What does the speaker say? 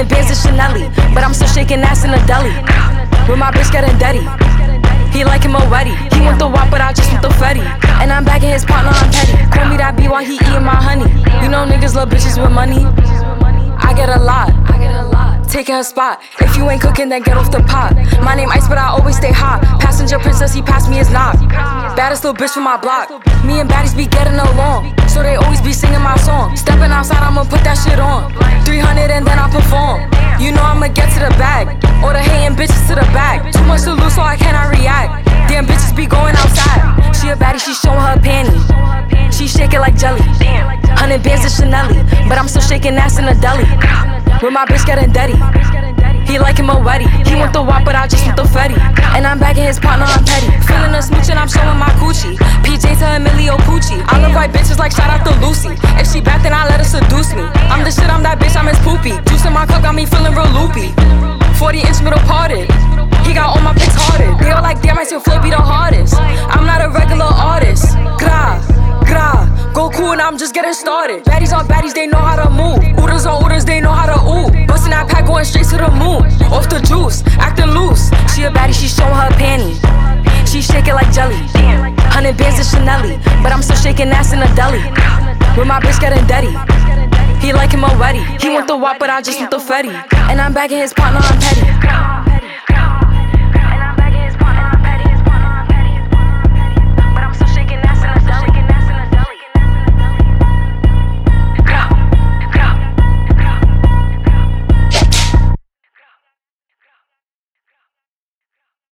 100 bands of Chanel, but I'm still shaking ass in the deli. With my bitch getting dirty. He like him already. He want the wop, but I just want the Fetty. And I'm bagging his partner, I'm petty. Call me that B while he eating my honey. You know niggas love bitches with money. I get a lot. Taking her spot. If you ain't cooking, then get off the pot. My name Ice, but I always stay hot. Passenger princess, he passed me his knock. Baddest little bitch from my block. Me and baddies be getting along, so they always be singing my song. Stepping outside, I'ma put that shit on. 300 and then I perform. You know I'ma get to the bag. All the hating bitches to the back. Too much to lose, so I cannot react. Damn bitches be going outside. She a baddie, she showing her panty. She shake it like jelly. 100 bands of Chanel, but I'm still shaking ass in the deli. With my bitch getting dirty. He like him already. He want the wop, but I just want the Fetty. And I'm bagging his partner, I'm petty. Feeling a smooch and I'm showing my coochie. PJ to Emilio Pucci. I love white bitches like shout out to Lucy. If she bad, then I let her seduce me. I'm the shit, I'm that bitch, I'm his poopy. Juice in my cup got me feeling real loopy. 40-inch middle parted. He got all my pics hearted. They all like, damn, I still flow be the hardest. I'm not a regular artist. Gra, go cool and I'm just getting started. Baddies on baddies, they know how to move. Ooders on ooders, they know how to ooh. Bustin' that pack going straight to the moon. Off the juice, acting loose. She a baddie, she showing her panty. She shake it like jelly. 100 bands of Chanel, but I'm still shaking ass in the deli. With my bitch getting dirty. He like him already. He want the wop, but I just want the Fetty. And I'm bagging his partner, I'm petty.